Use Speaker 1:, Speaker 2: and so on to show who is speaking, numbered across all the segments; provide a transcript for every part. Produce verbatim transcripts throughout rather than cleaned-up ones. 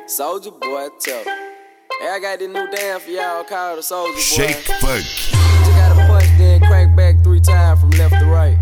Speaker 1: Soulja Boy, tell. Hey, I got this new dance for y'all called the Soulja Boy.
Speaker 2: Shake Funk.
Speaker 1: You gotta punch, then crank back three times from left to right.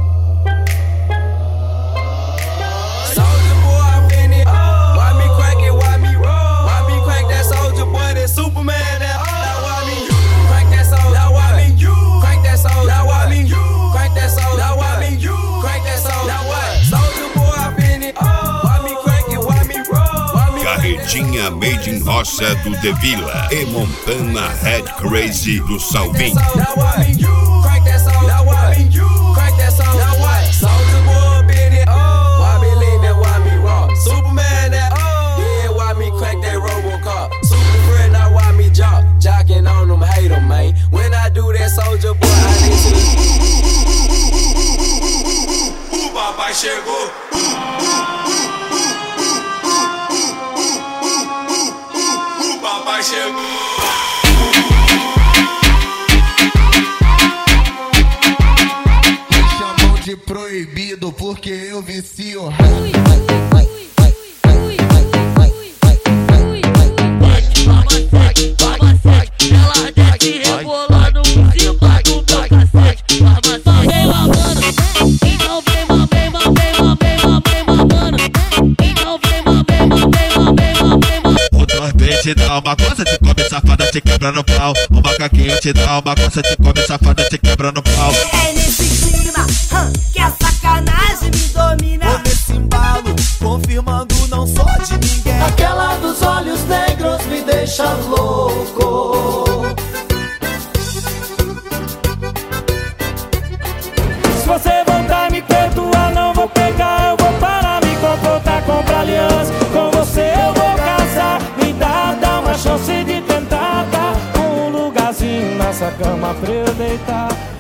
Speaker 1: Soulja Boy, I'm in it. Why me crank it? Why me roll? Why me crank that Soulja Boy? That Superman? That now why me crank that Soulja? Now why me crank that Soulja? Now why me crank that Soulja? Now why me crank that Soulja? Now what? Soulja Boy, I'm in it. Why me crank it? Why me roll? Why me
Speaker 2: Carretinha Made in Roça do De Vila e Montana Head Crazy do Salvin.
Speaker 1: Now why me crank that Soulja? Now why me crank that Soulja? Now what? Soulja Boy, I'm in it. Why me lean that? Why me rock? Superman that? Yeah, why me crank that Robocop? Super friend, now why me jock? Jocking on them, hate them, man. When I do that, Soulja Boy, I need to.
Speaker 3: O papai chegou. O papai chegou.
Speaker 4: Me chamam de proibido porque eu vicio.
Speaker 5: Ela desce rebolando por cima do meu cacete. Vem mamando, então vem mamei, mamei, mamei, mamei, mamando. Então vem mamei, mamei, mamei, mamei, mamei.
Speaker 6: O sorvete te dá uma coça, te come safada, te quebra no pau. O macaquinho te dá uma coça, te come safada, te quebra no pau.
Speaker 7: É nesse clima hum, que a sacanagem me domina.
Speaker 8: Tô nesse embalo, confirmando não sou de ninguém.
Speaker 9: Aquela dos olhos negros me deixa louco.
Speaker 10: Se você voltar me perdoar, não vou pegar, eu vou parar, me comportar, comprar aliança. Com você eu vou casar, me dá, dá uma chance de tentar dar um lugarzinho nessa cama pra eu deitar.